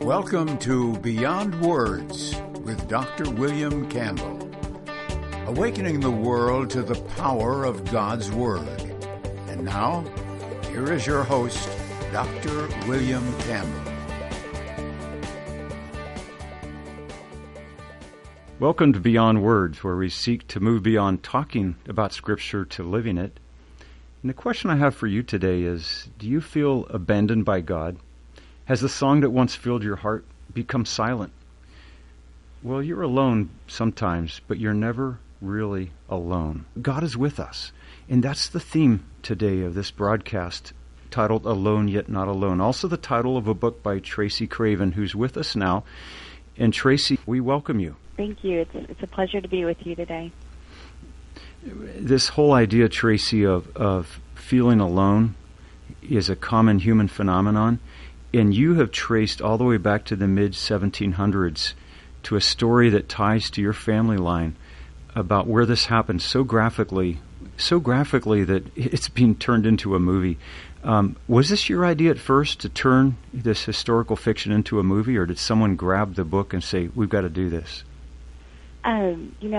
Welcome to Beyond Words with Dr. William Campbell, awakening the world to the power of God's Word. And now, here is your host, Dr. William Campbell. Welcome to Beyond Words, where we seek to move beyond talking about Scripture to living it. And the question I have for you today is, do you feel abandoned by God? Has the song that once filled your heart become silent? Well, you're alone sometimes, but you're never really alone. God is with us. And that's the theme today of this broadcast, titled Alone Yet Not Alone. Also the title of a book by Tracy Craven, who's with us now. And Tracy, we welcome you. Thank you. It's a pleasure to be with you today. This whole idea, Tracy, of feeling alone is a common human phenomenon. And you have traced all the way back to the mid-1700s to a story that ties to your family line about where this happened so graphically that it's being turned into a movie. Was this your idea at first, to turn this historical fiction into a movie, or did someone grab the book and say, we've got to do this? I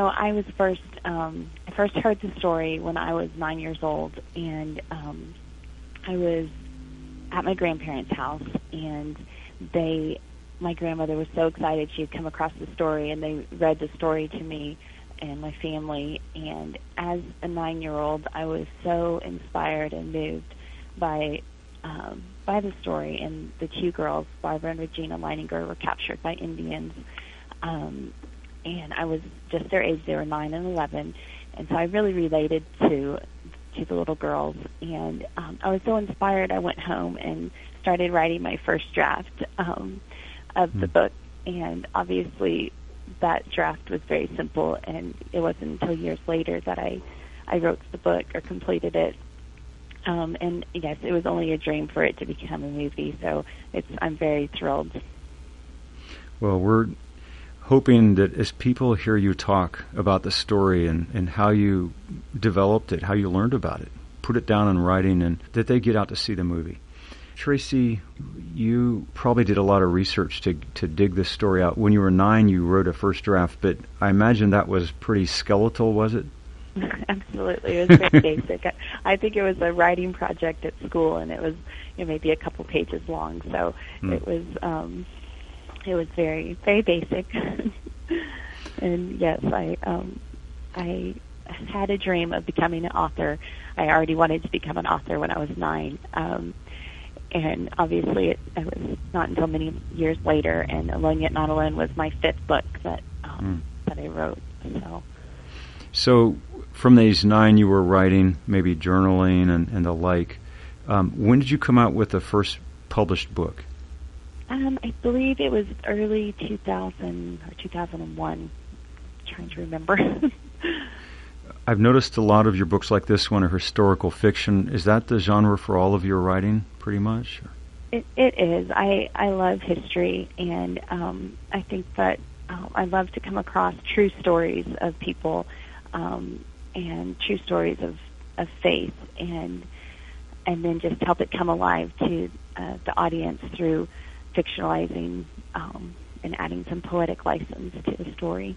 first heard the story when I was 9 years old, and I was at my grandparents' house, and my grandmother was so excited she had come across the story, and they read the story to me and my family. And as a 9-year-old, I was so inspired and moved by the story. And the two girls, Barbara and Regina Leininger, were captured by Indians, and I was just their age. They were 9 and 11, and so I really related to the little girls, and I was so inspired. I went home and started writing my first draft of the book, and obviously that draft was very simple, and it wasn't until years later that I wrote the book or completed it. And yes, it was only a dream for it to become a movie, so I'm very thrilled. Well, we're hoping that as people hear you talk about the story and how you developed it, how you learned about it, put it down in writing, and that they get out to see the movie. Tracy, you probably did a lot of research to dig this story out. When you were 9, you wrote a first draft, but I imagine that was pretty skeletal, was it? Absolutely. It was very basic. I think it was a writing project at school, and it was maybe a couple pages long, so it was very, very basic. And yes, I had a dream of becoming an author. I already wanted to become an author when I was 9. And obviously it was not until many years later, and Alone Yet Not Alone was my 5th book that I wrote. So from age 9 you were writing, maybe journaling and the like. When did you come out with the first published book? I believe it was early 2000 or 2001. I'm trying to remember. I've noticed a lot of your books like this one are historical fiction. Is that the genre for all of your writing, pretty much? It is. I love history, and I think that I love to come across true stories of people and true stories of faith, and then just help it come alive to the audience through fictionalizing and adding some poetic license to the story.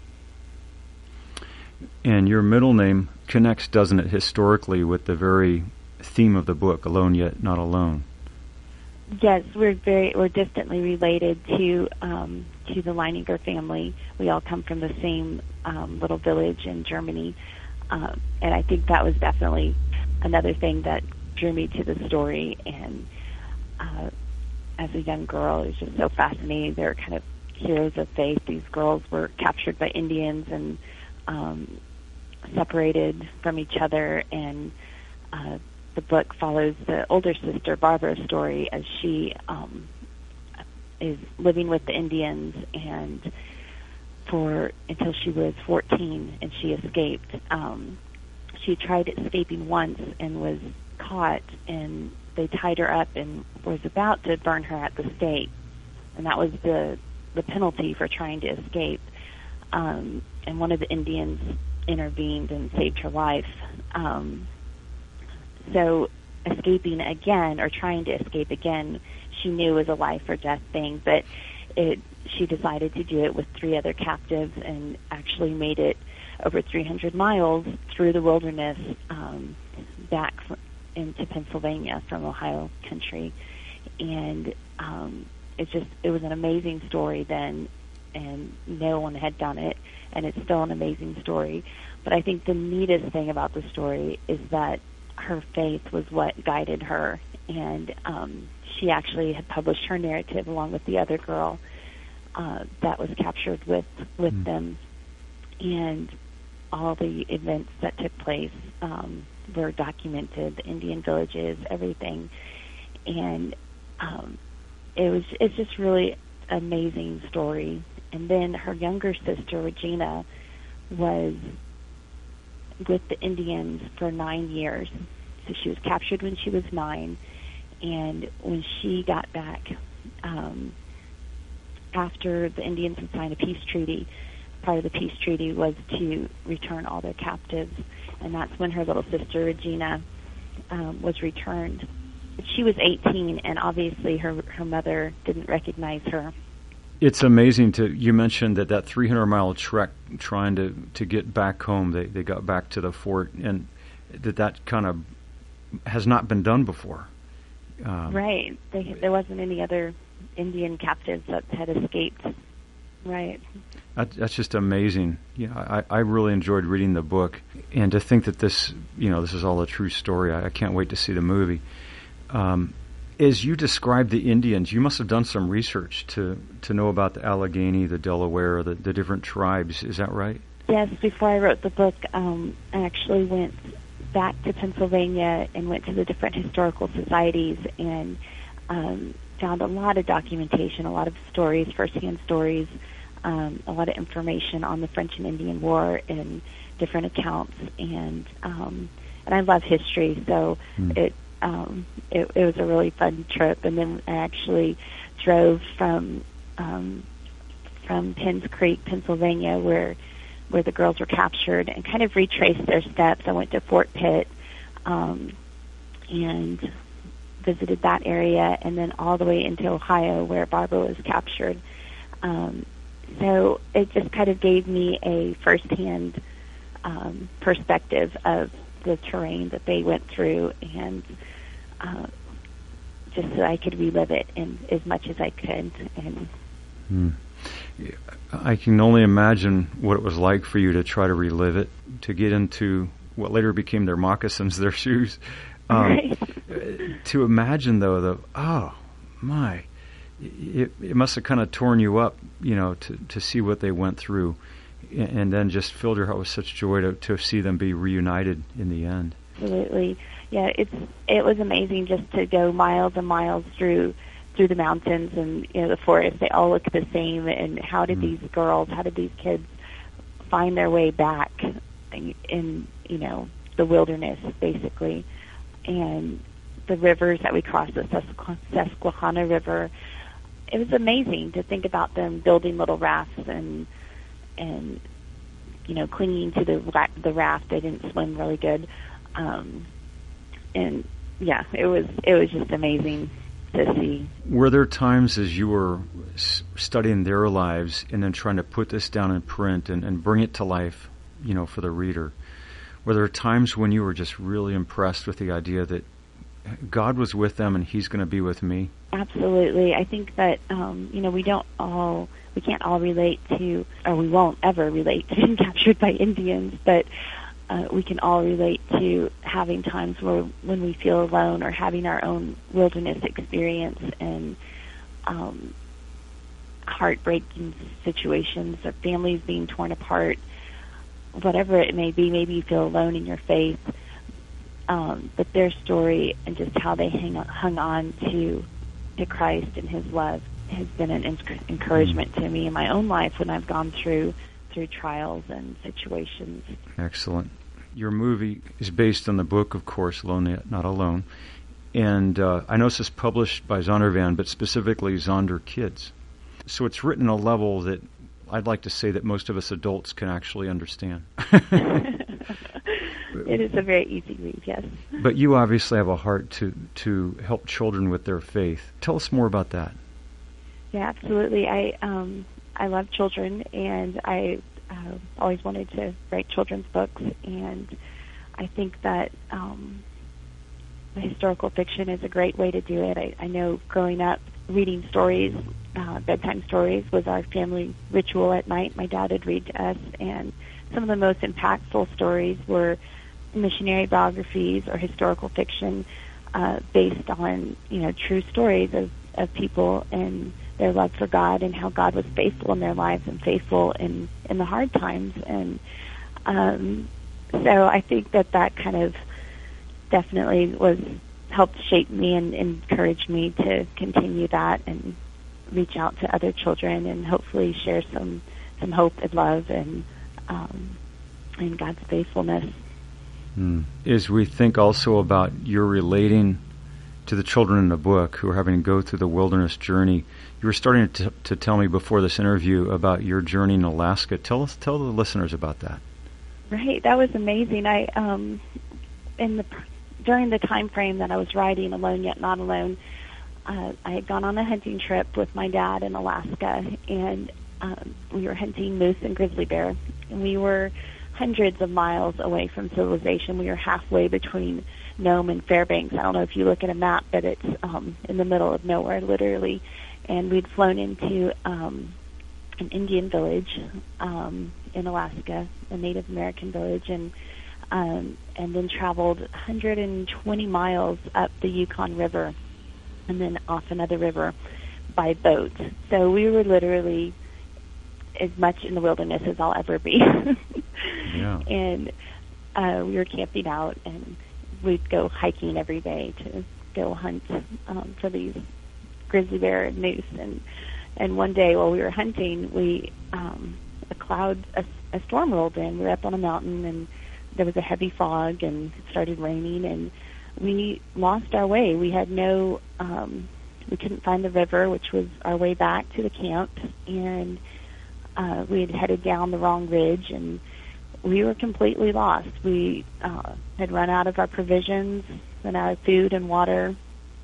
And your middle name connects, doesn't it, historically with the very theme of the book, Alone Yet Not Alone? Yes, we're distantly related to the Leininger family. We all come from the same little village in Germany, and I think that was definitely another thing that drew me to the story. And as a young girl, it was just so fascinating. They were kind of heroes of faith. These girls were captured by Indians and separated from each other, and the book follows the older sister, Barbara's story, as she is living with the Indians and until she was 14, and she escaped. She tried escaping once and was caught, and they tied her up and was about to burn her at the stake, and that was the penalty for trying to escape. And one of the Indians intervened and saved her life. So escaping again, or trying to escape again, she knew was a life or death thing. But she decided to do it with 3 other captives and actually made it over 300 miles through the wilderness back into Pennsylvania from Ohio country. And it was an amazing story then, and no one had done it, and it's still an amazing story. But I think the neatest thing about the story is that her faith was what guided her, and she actually had published her narrative along with the other girl that was captured with them, and all the events that took place were documented, the Indian villages, everything, and it's just really amazing story. And then her younger sister Regina was with the Indians for 9 years. So she was captured when she was 9, and when she got back, after the Indians had signed a peace treaty, part of the peace treaty was to return all their captives, and that's when her little sister Regina was returned. But she was 18, and obviously her mother didn't recognize her. It's amazing you mentioned that 300-mile trek trying to get back home. They got back to the fort, and that kind of has not been done before. Right. There wasn't any other Indian captives that had escaped. Right. That's just amazing. I really enjoyed reading the book, and to think that this is all a true story. I can't wait to see the movie. As you described the Indians, you must have done some research to know about the Allegheny, the Delaware, the different tribes. Is that right? Yes. Before I wrote the book, I actually went back to Pennsylvania and went to the different historical societies and found a lot of documentation, a lot of stories, firsthand stories, a lot of information on the French and Indian War and different accounts. And I love history, so it was a really fun trip. And then I actually drove from Penns Creek, Pennsylvania, where the girls were captured, and kind of retraced their steps. I went to Fort Pitt and visited that area, and then all the way into Ohio where Barbara was captured. So it just kind of gave me a firsthand perspective of the terrain that they went through, and just so I could relive it as much as I could. And I can only imagine what it was like for you to try to relive it, to get into what later became their moccasins, their shoes. Right. To imagine, though, it must have kind of torn you up, to see what they went through, and then just filled your heart with such joy to see them be reunited in the end. Absolutely. Yeah, it was amazing just to go miles and miles through the mountains and the forest. They all look the same, and how did these kids find their way back in the wilderness, basically? And the rivers that we crossed, the Susquehanna River, it was amazing to think about them building little rafts and clinging to the raft. They didn't swim really good, and yeah, it was just amazing to see. Were there times as you were studying their lives and then trying to put this down in print and bring it to life, for the reader? Were there times when you were just really impressed with the idea that God was with them and He's going to be with me? Absolutely. I think that we can't all relate to, or we won't ever relate to being captured by Indians, but we can all relate to having times when we feel alone, or having our own wilderness experience and heartbreaking situations, or families being torn apart, whatever it may be. Maybe you feel alone in your faith, but their story and just how they hung on to Christ and His love has been an encouragement to me in my own life when I've gone through trials and situations. Excellent. Your movie is based on the book, of course, Alone Not Alone, and I know this is published by Zondervan, but specifically Zonder Kids. So it's written at a level that I'd like to say that most of us adults can actually understand. It is a very easy read, yes. But you obviously have a heart to help children with their faith. Tell us more about that. Yeah, absolutely. I love children, and I always wanted to write children's books, and I think that historical fiction is a great way to do it. I know growing up, reading stories, bedtime stories, was our family ritual at night. My dad would read to us, and some of the most impactful stories were missionary biographies or historical fiction based on, true stories of people and their love for God and how God was faithful in their lives and faithful in the hard times. And so I think that kind of definitely helped shape me and encourage me to continue that and reach out to other children and hopefully share some hope and love and God's faithfulness. As we think also about your relating to the children in the book who are having to go through the wilderness journey, you were starting to tell me before this interview about your journey in Alaska. Tell the listeners about that. Right, that was amazing. During the time frame that I was writing Alone Yet Not Alone, I had gone on a hunting trip with my dad in Alaska, and we were hunting moose and grizzly bear. And we were hundreds of miles away from civilization. We were halfway between Nome and Fairbanks. I don't know if you look at a map, but it's in the middle of nowhere, literally. And we'd flown into an Indian village in Alaska, a Native American village, and then traveled 120 miles up the Yukon River and then off another river by boat. So we were literally as much in the wilderness as I'll ever be. Yeah. And we were camping out, and we'd go hiking every day to go hunt for these grizzly bear and moose. And one day while we were hunting, a storm rolled in. We were up on a mountain, and there was a heavy fog, and it started raining, and we lost our way. We had we couldn't find the river, which was our way back to the camp, and we had headed down the wrong ridge, and we were completely lost. We had run out of our provisions, run out of food and water.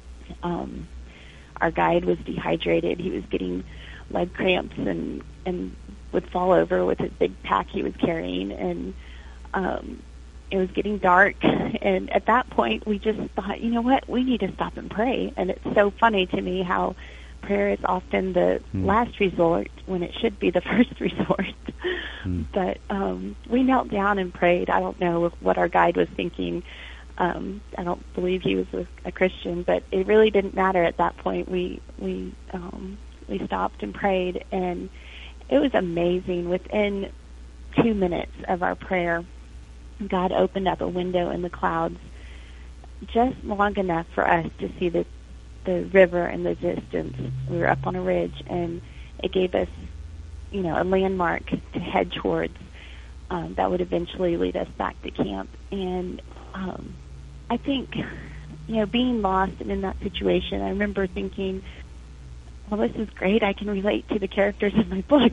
Our guide was dehydrated. He was getting leg cramps and would fall over with his big pack he was carrying, and it was getting dark. And at that point, we just thought, you know what, we need to stop and pray. And it's so funny to me how prayer is often the last resort when it should be the first resort. But we knelt down and prayed. I don't know what our guide was thinking. I don't believe he was a Christian, but it really didn't matter at that point. We stopped and prayed, and it was amazing. Within 2 minutes of our prayer, God opened up a window in the clouds just long enough for us to see the river in the distance. We were up on a ridge, and it gave us, a landmark to head towards that would eventually lead us back to camp. And I think, being lost and in that situation, I remember thinking, well, this is great. I can relate to the characters in my book.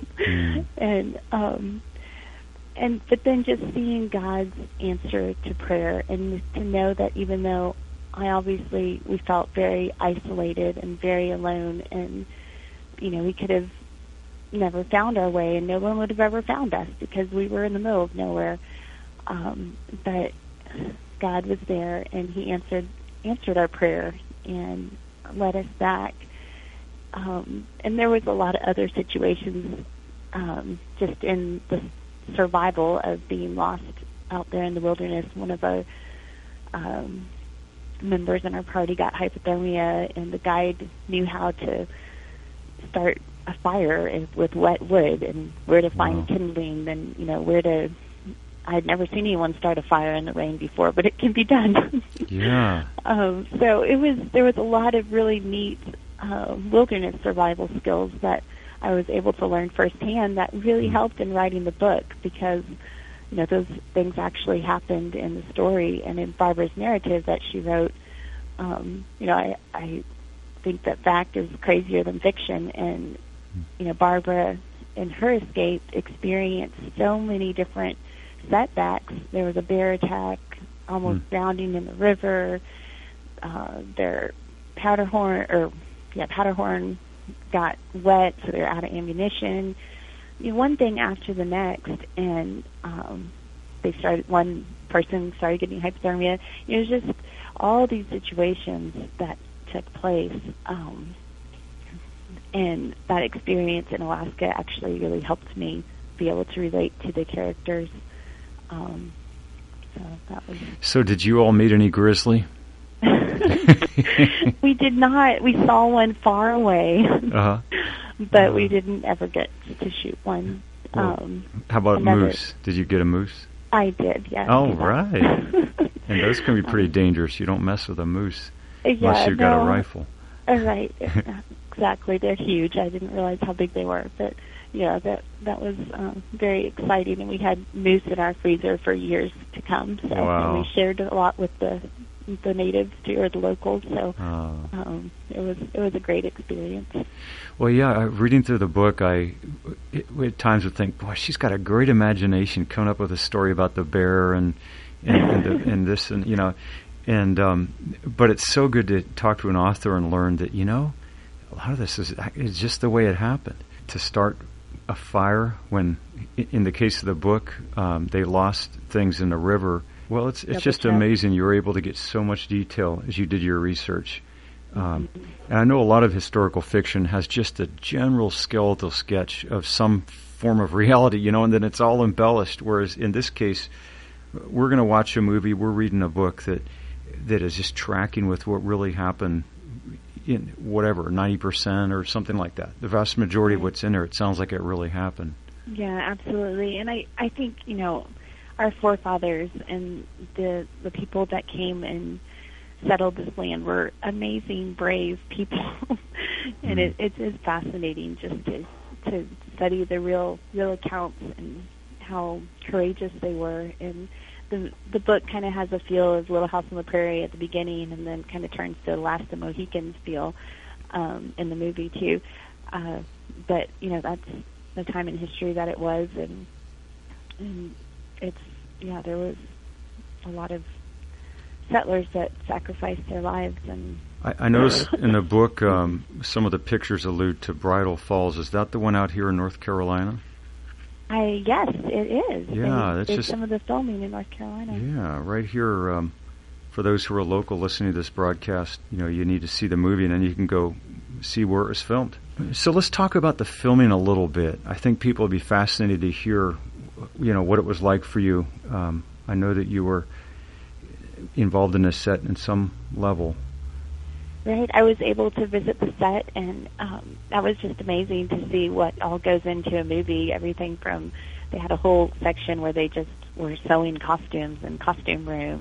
But then just seeing God's answer to prayer, and to know that even though we felt very isolated and very alone, and, we could have never found our way, and no one would have ever found us because we were in the middle of nowhere. But God was there, and He answered our prayer and led us back. And there was a lot of other situations just in the survival of being lost out there in the wilderness. One of our members in our party got hypothermia, and the guide knew how to start a fire with wet wood and where to find kindling, and I had never seen anyone start a fire in the rain before, but it can be done. Yeah. So there was a lot of really neat wilderness survival skills that I was able to learn firsthand that really helped in writing the book, because those things actually happened in the story and in Barbara's narrative that she wrote. I think that fact is crazier than fiction, and Barbara in her escape experienced so many different setbacks. There was a bear attack, almost drowning in the river. Their Powderhorn got wet, so they're out of ammunition. One thing after the next, and one person started getting hypothermia. It was just all these situations that took place, and that experience in Alaska actually really helped me be able to relate to the characters. So that was. So did you all meet any grizzly? We did not. We saw one far away, but we didn't ever get to shoot one. Well, how about moose? Did you get a moose? I did, yes. Oh, right. And those can be pretty dangerous. You don't mess with a moose unless you've got a rifle. Right, exactly. They're huge. I didn't realize how big they were, but yeah, that was very exciting. And we had moose in our freezer for years to come. So and we shared a lot with the natives too, or the locals. So it was a great experience. Well, yeah, reading through the book, I at times would think, boy, she's got a great imagination coming up with a story about the bear and this and but it's so good to talk to an author and learn that a lot of this is just the way it happened. To start a fire when, in the case of the book, they lost things in the river. Well, it's just amazing you were able to get so much detail as you did your research. And I know a lot of historical fiction has just a general skeletal sketch of some form of reality, and then it's all embellished. Whereas in this case, we're going to watch a movie, we're reading a book that is just tracking with what really happened in 90% or something like that. The vast majority of what's in there, it sounds like it really happened. Yeah, absolutely. And I think, our forefathers and the people that came and settled this land were amazing, brave people. And it is fascinating just to study the real accounts and how courageous they were. And the book kind of has a feel of Little House on the Prairie at the beginning, and then kind of turns to Last of the Mohicans feel in the movie too. But that's the time in history that it was, and it's there was a lot of settlers that sacrificed their lives. And I noticed in the book some of the pictures allude to Bridal Falls. Is that the one out here in North Carolina? Yes, it is. Yeah, that's just some of the filming in North Carolina. Yeah, right here. For those who are local listening to this broadcast, you need to see the movie, and then you can go see where it was filmed. So let's talk about the filming a little bit. I think people would be fascinated to hear, what it was like for you. I know that you were involved in this set in some level. Right. I was able to visit the set, and that was just amazing to see what all goes into a movie. Everything from, they had a whole section where they just were sewing costumes and costume room,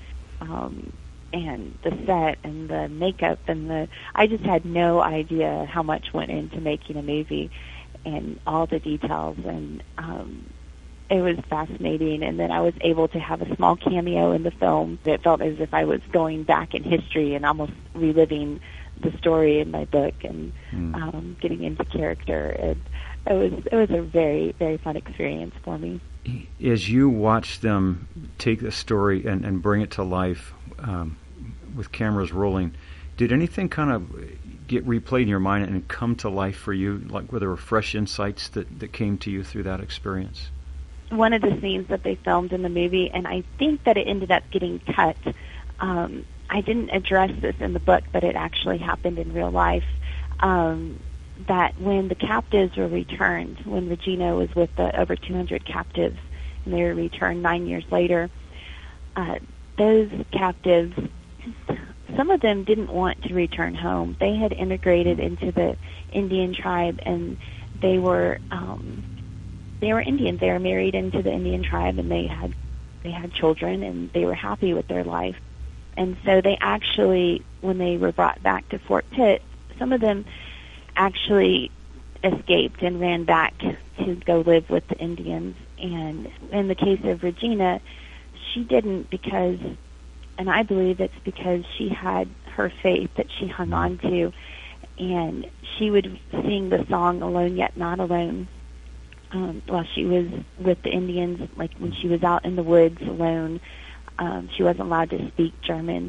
and the set and the makeup I just had no idea how much went into making a movie and all the details, and it was fascinating. And then I was able to have a small cameo in the film that felt as if I was going back in history and almost reliving the story in my book and getting into character. It was a very, very fun experience for me. As you watch them take the story and bring it to life with cameras rolling, did anything kind of get replayed in your mind and come to life for you? Like, were there fresh insights that came to you through that experience? One of the scenes that they filmed in the movie, and I think that it ended up getting cut. I didn't address this in the book, but it actually happened in real life. That when the captives were returned, when Regina was with the over 200 captives, and they were returned 9 years later, those captives, some of them didn't want to return home. They had integrated into the Indian tribe, and they were Indians. They were married into the Indian tribe, and they had children, and they were happy with their life. And so they actually, when they were brought back to Fort Pitt, some of them actually escaped and ran back to go live with the Indians. And in the case of Regina, she didn't, because, and I believe it's because she had her faith that she hung on to, and she would sing the song "Alone Yet Not Alone" while she was with the Indians, like when she was out in the woods alone. She wasn't allowed to speak German.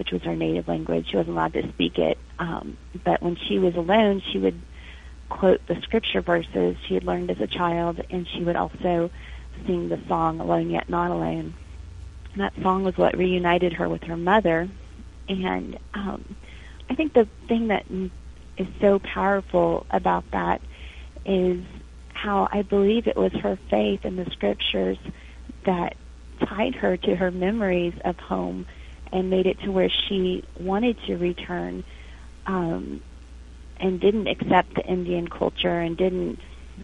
which was her native language. She wasn't allowed to speak it. But when she was alone, she would quote the scripture verses she had learned as a child, and she would also sing the song Alone Yet Not Alone. And that song was what reunited her with her mother. And I think the thing that is so powerful about that is how I believe it was her faith in the scriptures that tied her to her memories of home and made it to where she wanted to return, and didn't accept the Indian culture and didn't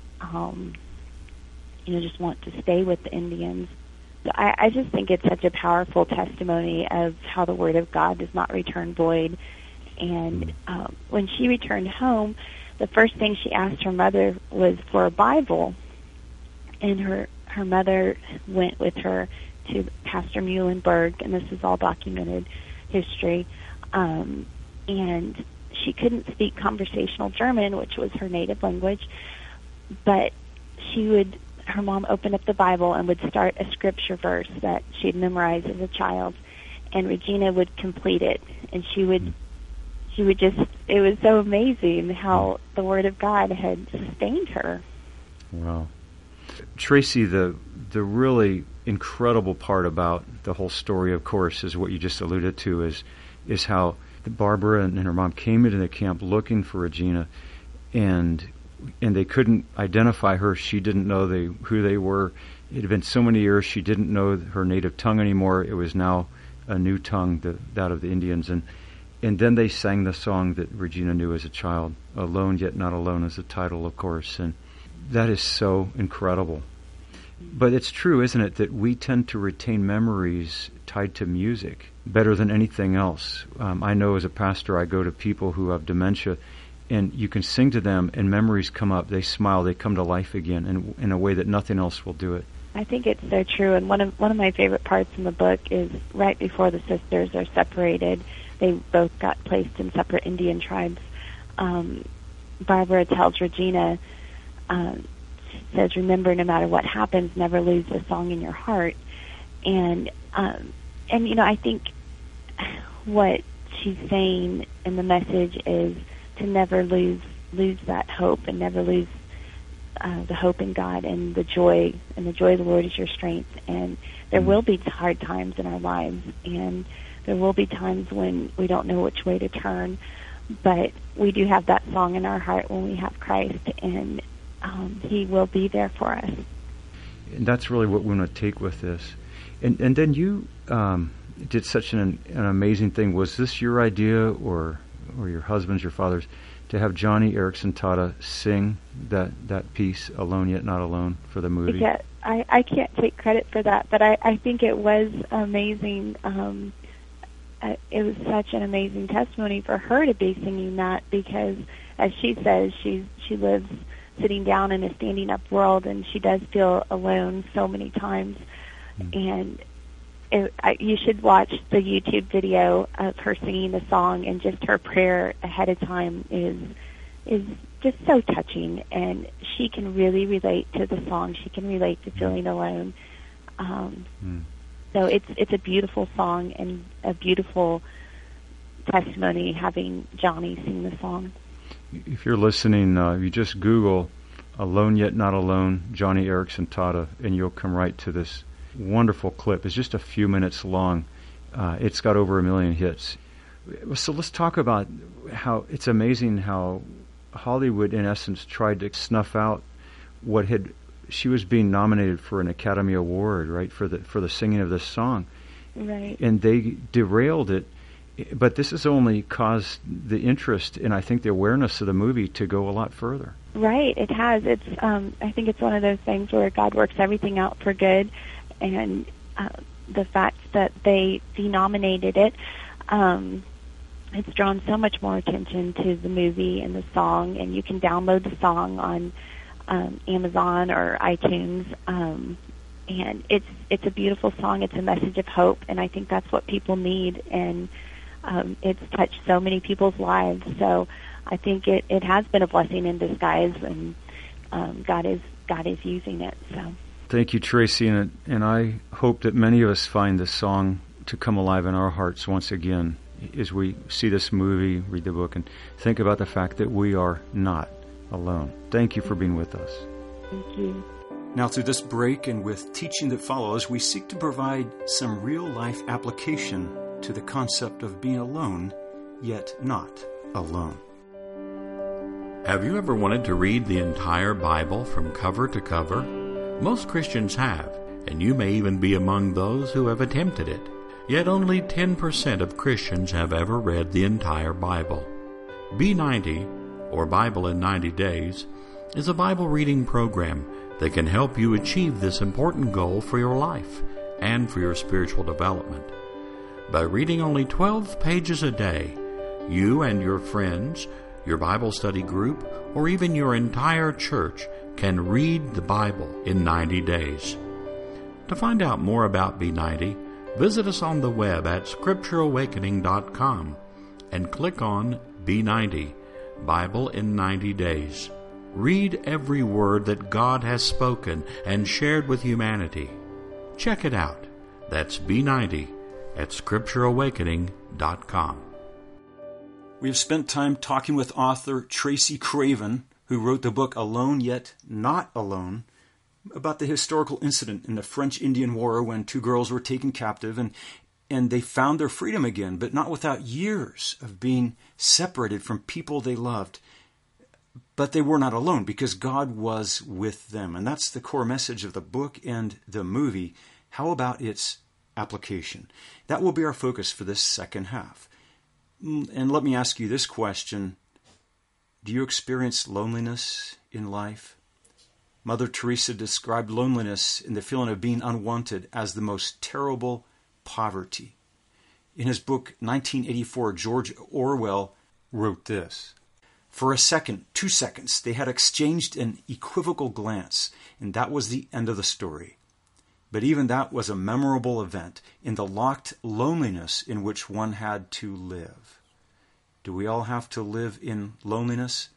just want to stay with the Indians. So I just think it's such a powerful testimony of how the Word of God does not return void. And when she returned home, the first thing she asked her mother was for a Bible. And her mother went with her to Pastor Muhlenberg, and this is all documented history. And she couldn't speak conversational German, which was her native language, but her mom opened up the Bible and would start a scripture verse that she'd memorized as a child, and Regina would complete it, and she would just, it was so amazing how the Word of God had sustained her. Wow. Tracy, the really incredible part about the whole story, of course, is what you just alluded to, is how Barbara and her mom came into the camp looking for Regina, and they couldn't identify her. She didn't know who they were. It had been so many years she didn't know her native tongue anymore. It was now a new tongue, that of the Indians. And then they sang the song that Regina knew as a child. Alone Yet Not Alone is the title, of course. And that is so incredible. But it's true, isn't it, that we tend to retain memories tied to music better than anything else. I know as a pastor I go to people who have dementia, and you can sing to them and memories come up, they smile, they come to life again in a way that nothing else will do it. I think it's so true, and one of my favorite parts in the book is right before the sisters are separated. They both got placed in separate Indian tribes. Barbara tells Regina, says, remember, no matter what happens, never lose the song in your heart. And I think what she's saying in the message is to never lose that hope, and never lose the hope in God, and the joy of the Lord is your strength. And there will be hard times in our lives, and there will be times when we don't know which way to turn, but we do have that song in our heart when we have Christ, and He will be there for us. And that's really what we want to take with this. And then you did such an amazing thing. Was this your idea, or your husband's, your father's, to have Johnny Eareckson Tada sing that piece, Alone Yet Not Alone, for the movie? Yeah, I can't take credit for that, but I think it was amazing. It was such an amazing testimony for her to be singing that, because, as she says, she lives sitting down in a standing up world, and she does feel alone so many times. And you should watch the YouTube video of her singing the song, and just her prayer ahead of time is just so touching, and she can really relate to the song. She can relate to feeling alone. So it's a beautiful song and a beautiful testimony having Johnny sing the song. If you're listening, you just Google Alone Yet Not Alone, Johnny Eareckson Tada, and you'll come right to this wonderful clip. It's just a few minutes long. It's got over 1 million hits. So let's talk about how it's amazing how Hollywood, in essence, tried to snuff out she was being nominated for an Academy Award, right, for the singing of this song. Right. And they derailed it. But this has only caused the interest and I think the awareness of the movie to go a lot further. Right, it has. It's I think it's one of those things where God works everything out for good, and the fact that they denominated it, it's drawn so much more attention to the movie and the song, and you can download the song on Amazon or iTunes, and it's a beautiful song. It's a message of hope, and I think that's what people need, and it's touched so many people's lives. So I think it has been a blessing in disguise, and God is using it. So thank you, Tracy, and I hope that many of us find this song to come alive in our hearts once again. as we see this movie, read the book, and think about the fact that we are not alone. Thank you for being with us. Thank you. Now, through this break and with teaching that follows, we seek to provide some real-life application to the concept of being alone, yet not alone. Have you ever wanted to read the entire Bible from cover to cover? Most Christians have, and you may even be among those who have attempted it. Yet only 10% of Christians have ever read the entire Bible. B90, or Bible in 90 Days, is a Bible reading program that can help you achieve this important goal for your life and for your spiritual development. By reading only 12 pages a day, you and your friends, your Bible study group, or even your entire church can read the Bible in 90 days. To find out more about B90, visit us on the web at scriptureawakening.com and click on B90, Bible in 90 Days. Read every word that God has spoken and shared with humanity. Check it out. That's B90 at scriptureawakening.com. We have spent time talking with author Tracy Craven, who wrote the book Alone Yet Not Alone, about the historical incident in the French Indian War when two girls were taken captive and they found their freedom again, but not without years of being separated from people they loved. But they were not alone because God was with them. And that's the core message of the book and the movie. How about its application? That will be our focus for this second half. And let me ask you this question. Do you experience loneliness in life? Mother Teresa described loneliness and the feeling of being unwanted as the most terrible poverty. In his book 1984, George Orwell wrote this: "For a second, 2 seconds, they had exchanged an equivocal glance, and that was the end of the story. But even that was a memorable event in the locked loneliness in which one had to live." Do we all have to live in loneliness?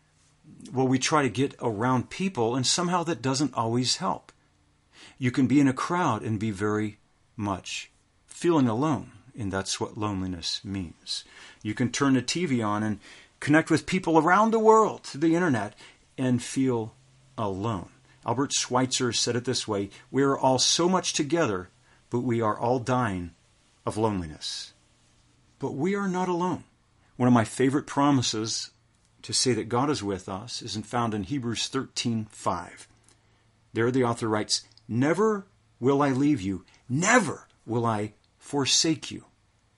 Well, we try to get around people, and somehow that doesn't always help. You can be in a crowd and be very much feeling alone, and that's what loneliness means. You can turn the TV on and connect with people around the world through the internet and feel alone. Albert Schweitzer said it this way: "We are all so much together, but we are all dying of loneliness." But we are not alone. One of my favorite promises to say that God is with us is found in Hebrews 13:5. There the author writes, "Never will I leave you, never will I forsake you."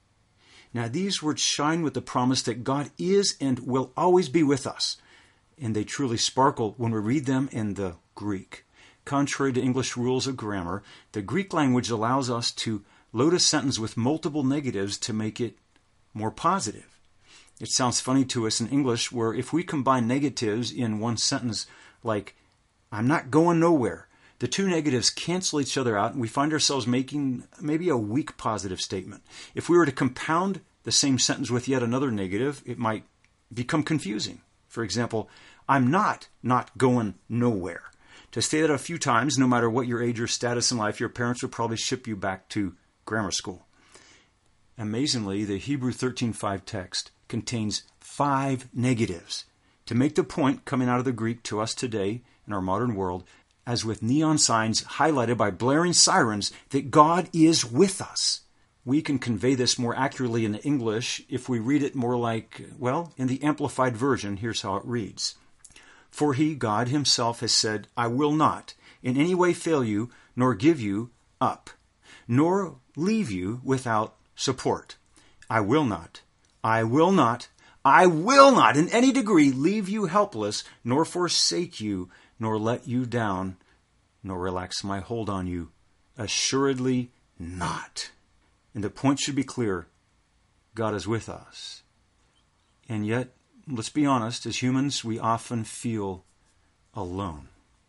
Now these words shine with the promise that God is and will always be with us, and they truly sparkle when we read them in the Greek. Contrary to English rules of grammar, the Greek language allows us to load a sentence with multiple negatives to make it more positive. It sounds funny to us in English, where if we combine negatives in one sentence, like, "I'm not going nowhere," the two negatives cancel each other out, and we find ourselves making maybe a weak positive statement. If we were to compound the same sentence with yet another negative, it might become confusing. For example, "I'm not going nowhere." To say that a few times, no matter what your age or status in life, your parents would probably ship you back to grammar school. Amazingly, the Hebrew 13:5 text contains 5 negatives to make the point coming out of the Greek to us today in our modern world, as with neon signs highlighted by blaring sirens, that God is with us. We can convey this more accurately in English if we read it more like, well, in the Amplified Version, here's how it reads. "For he, God himself, has said, I will not in any way fail you, nor give you up, nor leave you without support. I will not in any degree leave you helpless, nor forsake you, nor let you down, nor relax my hold on you. Assuredly not." And the point should be clear. God is with us. And yet, let's be honest, as humans, we often feel alone.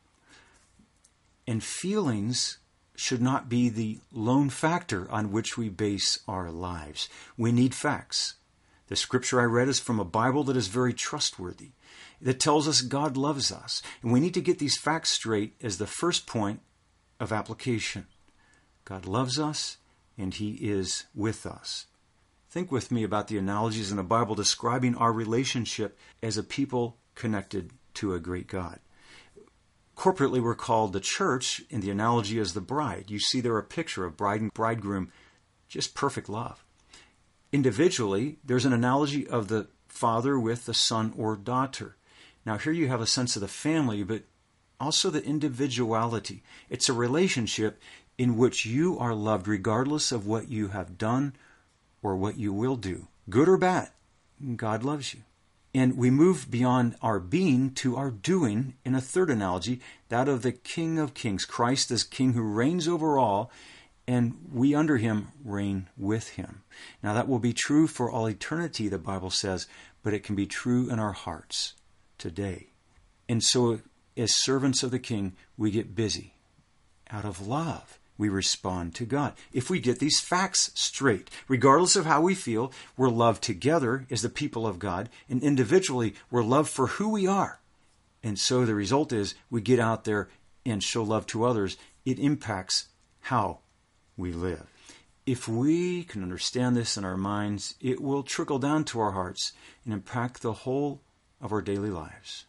And feelings should not be the lone factor on which we base our lives. We need facts. The scripture I read is from a Bible that is very trustworthy, that tells us God loves us. And we need to get these facts straight as the first point of application. God loves us, and he is with us. Think with me about the analogies in the Bible describing our relationship as a people connected to a great God. Corporately, we're called the church, and the analogy is the bride. You see there a picture of bride and bridegroom, just perfect love. Individually, there's an analogy of the father with the son or daughter. Now, here you have a sense of the family, but also the individuality. It's a relationship in which you are loved regardless of what you have done or what you will do, good or bad. God loves you. And we move beyond our being to our doing in a third analogy, that of the King of Kings. Christ is King who reigns over all, and we under him reign with him. Now that will be true for all eternity, the Bible says, but it can be true in our hearts today. And so as servants of the King, we get busy. Out of love, we respond to God. If we get these facts straight, regardless of how we feel, we're loved together as the people of God, and individually, we're loved for who we are. And so the result is we get out there and show love to others. It impacts how we live. If we can understand this in our minds, it will trickle down to our hearts and impact the whole of our daily lives.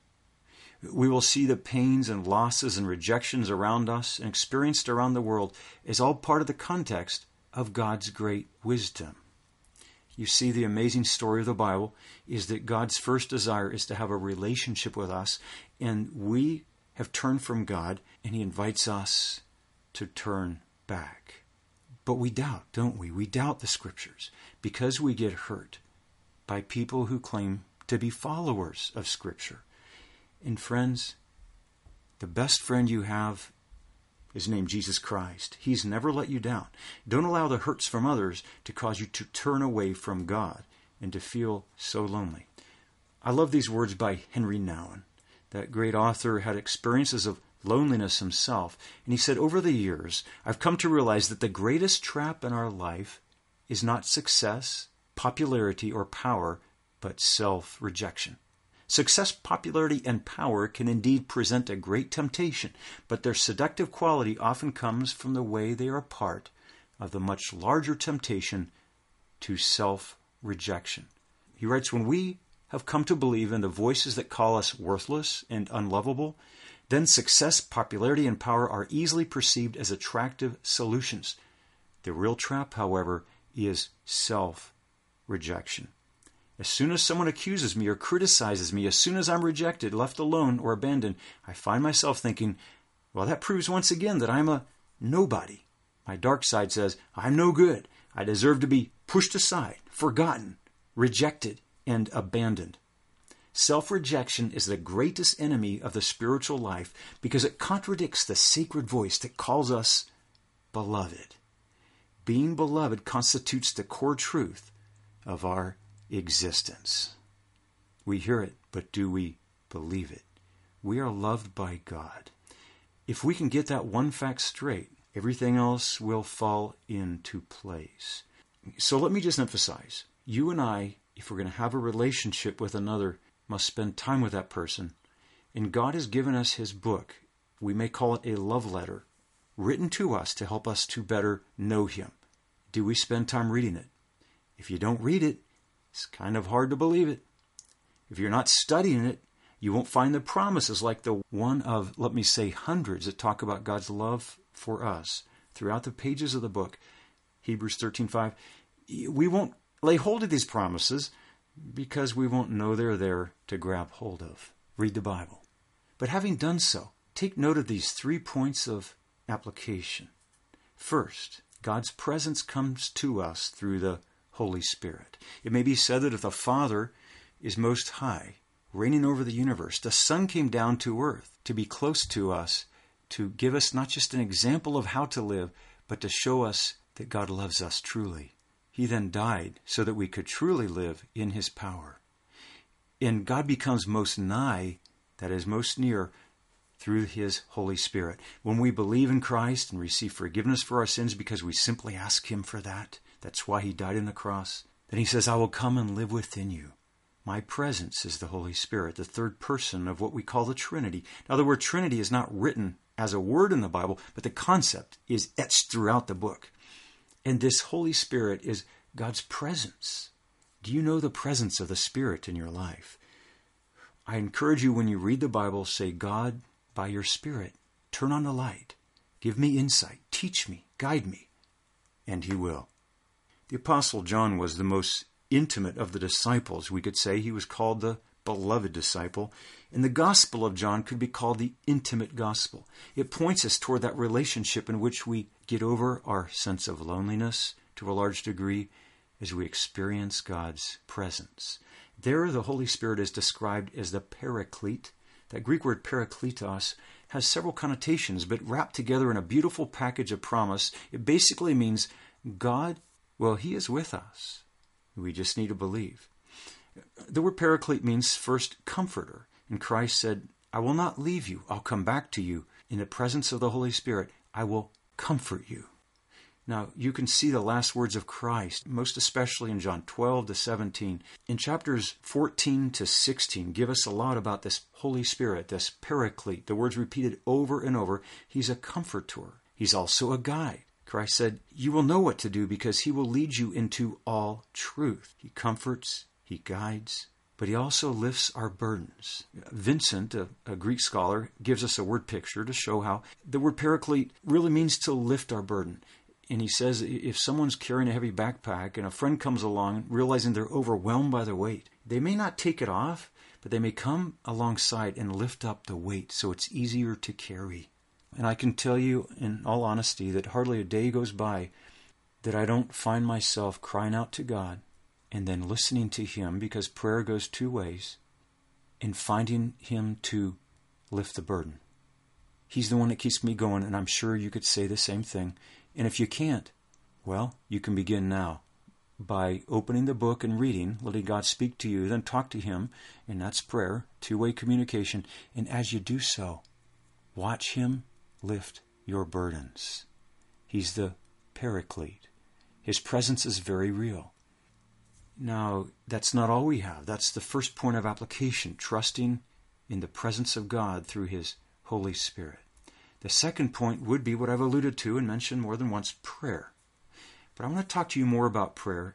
We will see the pains and losses and rejections around us and experienced around the world as all part of the context of God's great wisdom. You see, the amazing story of the Bible is that God's first desire is to have a relationship with us, and we have turned from God, and he invites us to turn back. But we doubt, don't we? We doubt the Scriptures because we get hurt by people who claim to be followers of Scripture. And friends, the best friend you have is named Jesus Christ. He's never let you down. Don't allow the hurts from others to cause you to turn away from God and to feel so lonely. I love these words by Henry Nouwen. That great author had experiences of loneliness himself. And he said, over the years, I've come to realize that the greatest trap in our life is not success, popularity, or power, but self-rejection. Success, popularity, and power can indeed present a great temptation, but their seductive quality often comes from the way they are part of the much larger temptation to self-rejection. He writes, when we have come to believe in the voices that call us worthless and unlovable, then success, popularity, and power are easily perceived as attractive solutions. The real trap, however, is self-rejection. As soon as someone accuses me or criticizes me, as soon as I'm rejected, left alone, or abandoned, I find myself thinking, well, that proves once again that I'm a nobody. My dark side says, I'm no good. I deserve to be pushed aside, forgotten, rejected, and abandoned. Self-rejection is the greatest enemy of the spiritual life because it contradicts the sacred voice that calls us beloved. Being beloved constitutes the core truth of our existence. We hear it, but do we believe it? We are loved by God. If we can get that one fact straight, everything else will fall into place. So let me just emphasize, you and I, if we're going to have a relationship with another, must spend time with that person. And God has given us his book. We may call it a love letter, written to us to help us to better know him. Do we spend time reading it? If you don't read it, it's kind of hard to believe it. If you're not studying it, you won't find the promises like the one of, let me say, hundreds that talk about God's love for us throughout the pages of the book. Hebrews 13:5. We won't lay hold of these promises because we won't know they're there to grab hold of. Read the Bible. But having done so, take note of these 3 points of application. First, God's presence comes to us through the Holy Spirit. It may be said that if the Father is most high, reigning over the universe, the Son came down to earth to be close to us, to give us not just an example of how to live, but to show us that God loves us truly. He then died so that we could truly live in his power. And God becomes most nigh, that is most near, through his Holy Spirit. When we believe in Christ and receive forgiveness for our sins because we simply ask him for that, that's why he died on the cross. Then he says, I will come and live within you. My presence is the Holy Spirit, the third person of what we call the Trinity. Now, the word Trinity is not written as a word in the Bible, but the concept is etched throughout the book. And this Holy Spirit is God's presence. Do you know the presence of the Spirit in your life? I encourage you, when you read the Bible, say, God, by your Spirit, turn on the light. Give me insight. Teach me. Guide me. And He will. The Apostle John was the most intimate of the disciples. We could say he was called the beloved disciple. And the Gospel of John could be called the intimate gospel. It points us toward that relationship in which we get over our sense of loneliness to a large degree as we experience God's presence. There, the Holy Spirit is described as the Paraclete. That Greek word parakletos has several connotations, but wrapped together in a beautiful package of promise, it basically means God, well, He is with us. We just need to believe. The word paraclete means first comforter. And Christ said, I will not leave you. I'll come back to you. In the presence of the Holy Spirit, I will comfort you. Now, you can see the last words of Christ, most especially in John 12 to 17. In chapters 14 to 16, give us a lot about this Holy Spirit, this Paraclete. The word's repeated over and over. He's a comforter. He's also a guide. Christ said, you will know what to do because He will lead you into all truth. He comforts, He guides, but He also lifts our burdens. Vincent, a Greek scholar, gives us a word picture to show how the word paraclete really means to lift our burden. And he says if someone's carrying a heavy backpack and a friend comes along realizing they're overwhelmed by the weight, they may not take it off, but they may come alongside and lift up the weight so it's easier to carry. And I can tell you in all honesty that hardly a day goes by that I don't find myself crying out to God and then listening to Him, because prayer goes two ways, and finding Him to lift the burden. He's the one that keeps me going, and I'm sure you could say the same thing. And if you can't, well, you can begin now by opening the book and reading, letting God speak to you, then talk to Him, and that's prayer, two-way communication. And as you do so, watch Him lift your burdens. He's the Paraclete. His presence is very real. Now, that's not all we have. That's the first point of application, trusting in the presence of God through His Holy Spirit. The second point would be what I've alluded to and mentioned more than once, prayer. But I want to talk to you more about prayer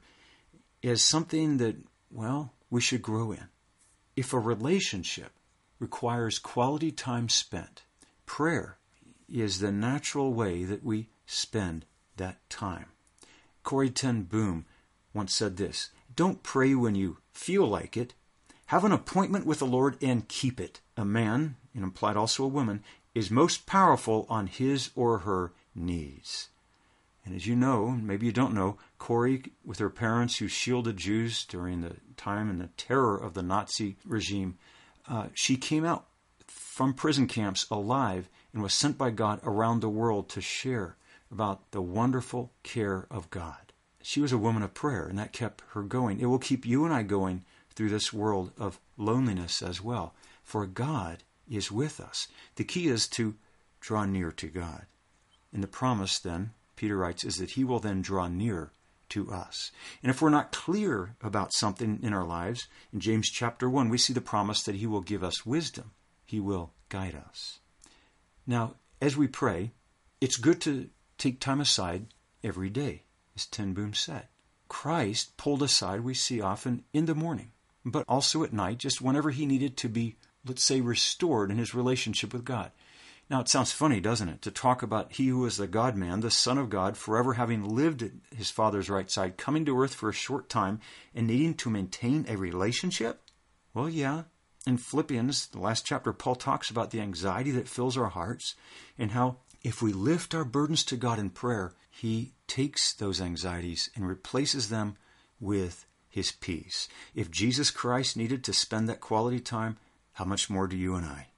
as something that, well, we should grow in. If a relationship requires quality time spent, prayer is the natural way that we spend that time. Corrie ten Boom once said this, don't pray when you feel like it. Have an appointment with the Lord and keep it. A man, and implied also a woman, is most powerful on his or her knees. And as you know, maybe you don't know, Corrie, with her parents who shielded Jews during the time and the terror of the Nazi regime, she came out from prison camps alive and was sent by God around the world to share about the wonderful care of God. She was a woman of prayer, and that kept her going. It will keep you and I going through this world of loneliness as well. For God is with us. The key is to draw near to God. And the promise then, Peter writes, is that He will then draw near to us. And if we're not clear about something in our lives, in James chapter 1, we see the promise that He will give us wisdom. He will guide us. Now, as we pray, it's good to take time aside every day, as ten Boom said. Christ pulled aside, we see often, in the morning, but also at night, just whenever He needed to be, let's say, restored in His relationship with God. Now, it sounds funny, doesn't it, to talk about He who is the God-man, the Son of God, forever having lived at His Father's right side, coming to earth for a short time and needing to maintain a relationship? Well, yeah. In Philippians, the last chapter, Paul talks about the anxiety that fills our hearts and how if we lift our burdens to God in prayer, He takes those anxieties and replaces them with His peace. If Jesus Christ needed to spend that quality time, how much more do you and I?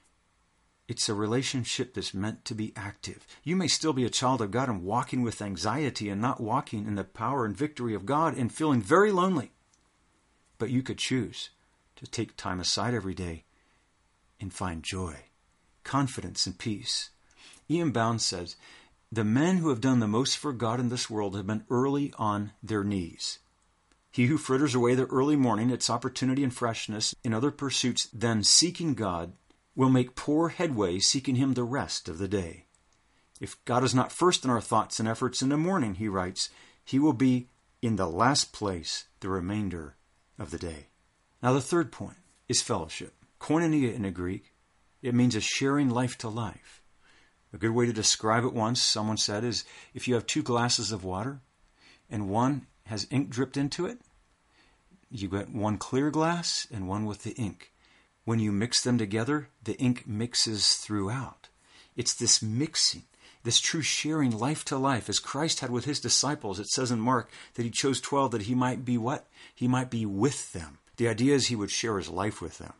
It's a relationship that's meant to be active. You may still be a child of God and walking with anxiety and not walking in the power and victory of God and feeling very lonely. But you could choose to take time aside every day and find joy, confidence, and peace. E.M. Bounds says, the men who have done the most for God in this world have been early on their knees. He who fritters away the early morning, its opportunity and freshness, in other pursuits than seeking God, will make poor headway seeking Him the rest of the day. If God is not first in our thoughts and efforts in the morning, he writes, He will be in the last place the remainder of the day. Now the third point is fellowship. Koinonia in the Greek, it means a sharing life to life. A good way to describe it once, someone said, is if you have 2 glasses of water and one has ink dripped into it, you get one clear glass and one with the ink. When you mix them together, the ink mixes throughout. It's this mixing, this true sharing life to life, as Christ had with his disciples. It says in Mark that he chose 12 that he might be what? He might be with them. The idea is he would share his life with them.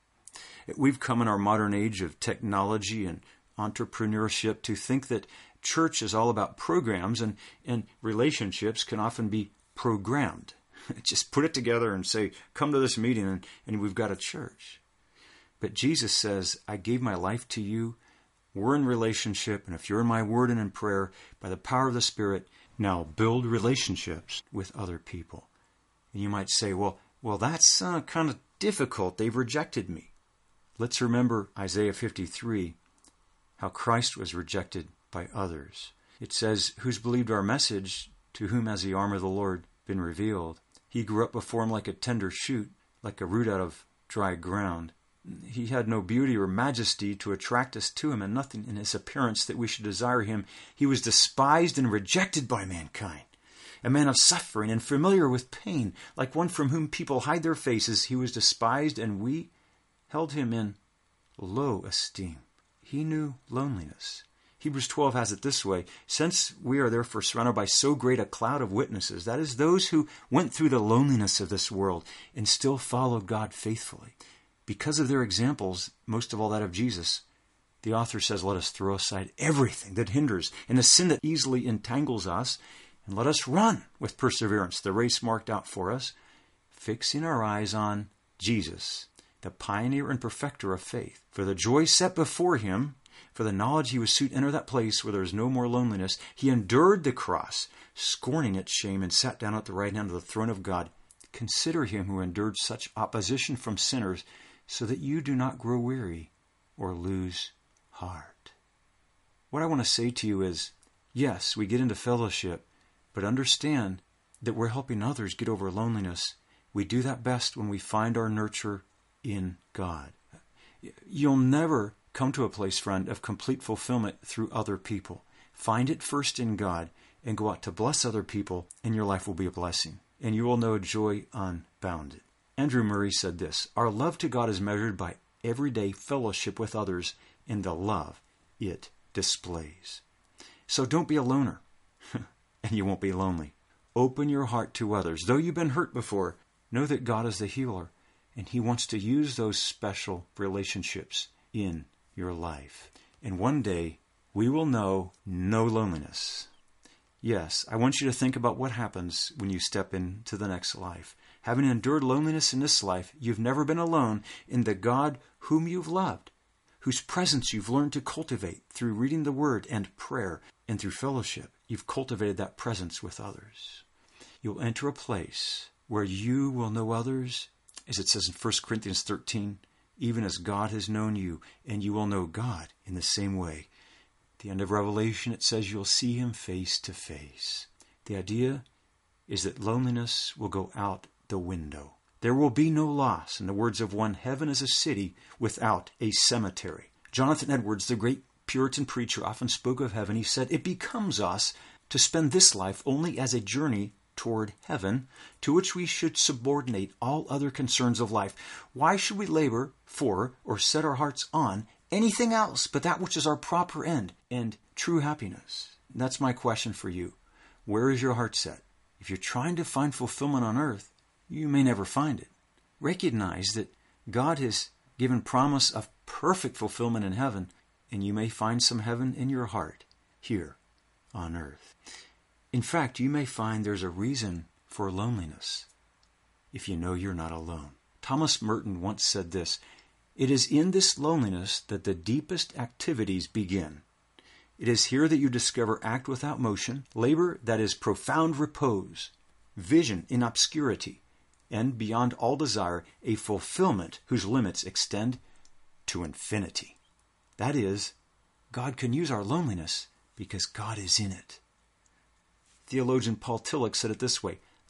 We've come in our modern age of technology and entrepreneurship to think that church is all about programs, and relationships can often be programmed. Just put it together and say, come to this meeting and we've got a church. But Jesus says, I gave my life to you. We're in relationship, and if you're in my word and in prayer, by the power of the Spirit, now build relationships with other people. And you might say, well, that's kind of difficult. They've rejected me. Let's remember Isaiah 53, how Christ was rejected by others. It says, who's believed our message, to whom has the arm of the Lord been revealed? He grew up before him like a tender shoot, like a root out of dry ground. He had no beauty or majesty to attract us to him, and nothing in his appearance that we should desire him. He was despised and rejected by mankind, a man of suffering and familiar with pain, like one from whom people hide their faces. He was despised, and we held him in low esteem. He knew loneliness. Hebrews 12 has it this way, since we are therefore surrounded by so great a cloud of witnesses, that is, those who went through the loneliness of this world and still followed God faithfully. Because of their examples, most of all that of Jesus, the author says, let us throw aside everything that hinders and the sin that easily entangles us, and let us run with perseverance the race marked out for us, fixing our eyes on Jesus, the pioneer and perfecter of faith. For the joy set before him, for the knowledge he was soon to enter that place where there is no more loneliness, he endured the cross, scorning its shame, and sat down at the right hand of the throne of God. Consider him who endured such opposition from sinners, so that you do not grow weary or lose heart. What I want to say to you is, yes, we get into fellowship, but understand that we're helping others get over loneliness. We do that best when we find our nurture in God. You'll never come to a place, friend, of complete fulfillment through other people. Find it first in God and go out to bless other people, and your life will be a blessing, and you will know joy unbounded. Andrew Murray said this, our love to God is measured by everyday fellowship with others and the love it displays. So don't be a loner, and you won't be lonely. Open your heart to others. Though you've been hurt before, know that God is the healer, and he wants to use those special relationships in your life. And one day, we will know no loneliness. Yes, I want you to think about what happens when you step into the next life. Having endured loneliness in this life, you've never been alone in the God whom you've loved, whose presence you've learned to cultivate through reading the Word and prayer, and through fellowship. You've cultivated that presence with others. You'll enter a place where you will know others, as it says in 1 Corinthians 13, even as God has known you, and you will know God in the same way. At the end of Revelation, it says you'll see him face to face. The idea is that loneliness will go out the window. There will be no loss. In the words of one, heaven is a city without a cemetery. Jonathan Edwards, the great Puritan preacher, often spoke of heaven. He said, it becomes us to spend this life only as a journey toward heaven, to which we should subordinate all other concerns of life. Why should we labor for or set our hearts on anything else but that which is our proper end and true happiness? That's my question for you. Where is your heart set? If you're trying to find fulfillment on earth, you may never find it. Recognize that God has given promise of perfect fulfillment in heaven, and you may find some heaven in your heart here on earth. In fact, you may find there's a reason for loneliness if you know you're not alone. Thomas Merton once said this, it is in this loneliness that the deepest activities begin. It is here that you discover act without motion, labor that is profound repose, vision in obscurity, and beyond all desire, a fulfillment whose limits extend to infinity. That is, God can use our loneliness because God is in it. Theologian Paul Tillich said it this way,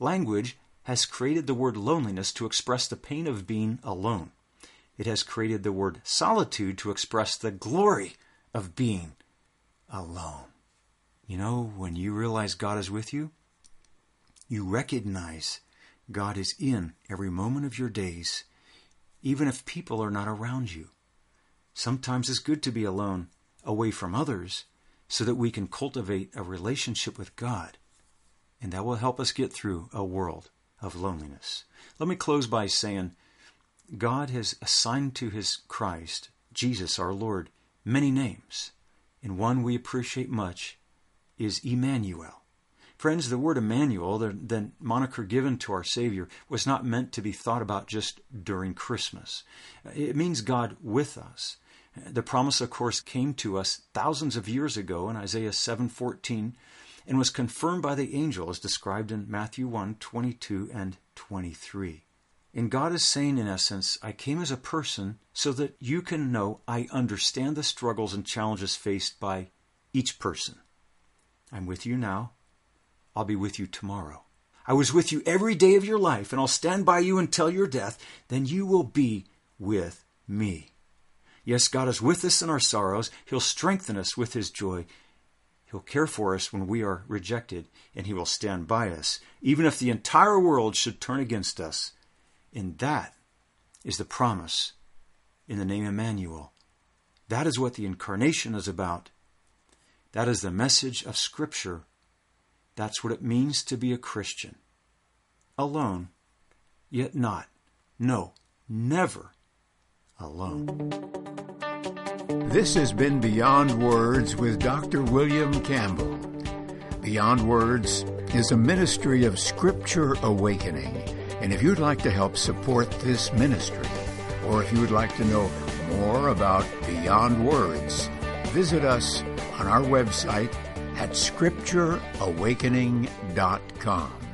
Language has created the word loneliness to express the pain of being alone. It has created the word solitude to express the glory of being alone. You know, when you realize God is with you, you recognize God is in every moment of your days, even if people are not around you. Sometimes it's good to be alone, away from others, so that we can cultivate a relationship with God, and that will help us get through a world of loneliness. Let me close by saying, God has assigned to His Christ, Jesus our Lord, many names, and one we appreciate much is Emmanuel. Friends, the word Emmanuel, the moniker given to our Savior, was not meant to be thought about just during Christmas. It means God with us. The promise, of course, came to us thousands of years ago in Isaiah 7:14 and was confirmed by the angel as described in Matthew 1:22 and 23. And God is saying, in essence, I came as a person so that you can know I understand the struggles and challenges faced by each person. I'm with you now. I'll be with you tomorrow. I was with you every day of your life, and I'll stand by you until your death. Then you will be with me. Yes, God is with us in our sorrows. He'll strengthen us with His joy. He'll care for us when we are rejected, and He will stand by us, even if the entire world should turn against us. And that is the promise in the name Emmanuel. That is what the incarnation is about. That is the message of Scripture. That's what it means to be a Christian. Alone, yet not. No, never alone. This has been Beyond Words with Dr. William Campbell. Beyond Words is a ministry of Scripture Awakening. And if you'd like to help support this ministry, or if you would like to know more about Beyond Words, visit us on our website at scriptureawakening.com.